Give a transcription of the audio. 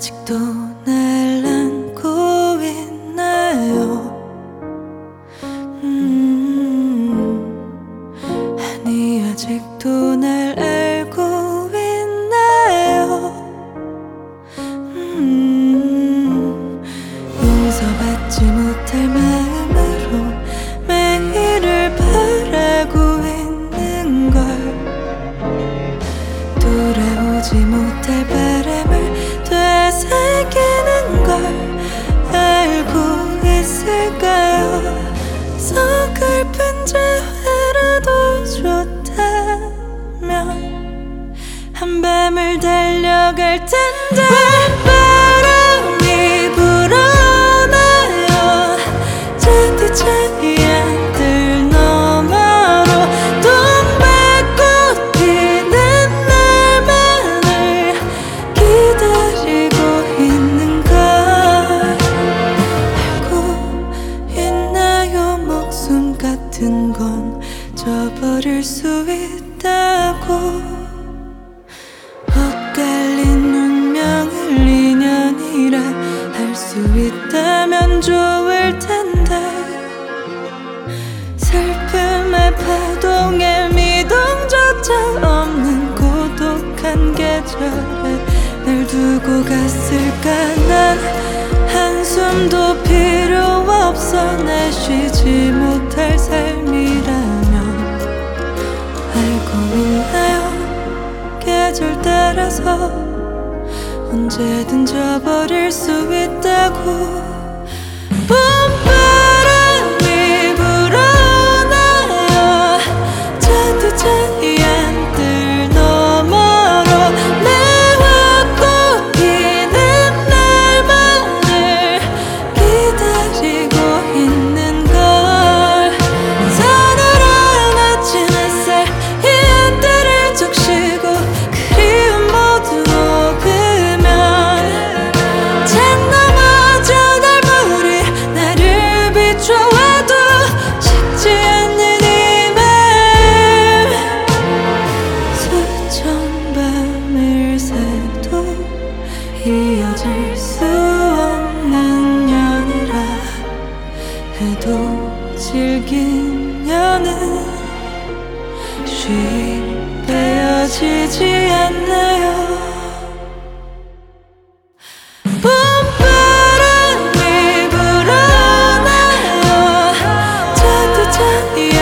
아직도 날 안고 있나요? 아니 아직도 날 알고 있나요? 용서받지 못할 마음으로 매일을 바라고 있는 걸, 돌아오지 못할 바람을 되새기는 걸 알고 있을까요? 서글픈 재회라도 좋다면 한밤을 달려갈 텐데 바람이 불어나요. 잔디차이 안들 너머로 돈 밟고 뛰는 날만을 기다리고 있는 걸 알고 있나요? 목숨 같은 건 저버릴 수 있다고. 엇갈린 운명을 인연이라 할 수 있다면 좋을 텐데, 슬픔의 파동에 미동조차 없는 고독한 계절에 날 두고 갔을까. 난 한숨도 필요 없어 날 쉬지 못할 삶이라면 알고 있나요? 계절 따라서 언제든 져버릴 수 있다고. 봄바람이 불어나요. 잔디차이 안들 너머로 매화꽃 피는 날만을 기다리고 있는 걸. 서늘한 아침 햇살 이 안들을 적시고 그리움 모두 녹으면 창 너머 저 달물이 나를 비춰와도 식지 않는 이 맘. 수천 밤을 새도 이어질 수 없는 연이라 해도 질긴 연은 쉽게 헤어지지 않나요? 봄바람이 불어나요. 잔디차이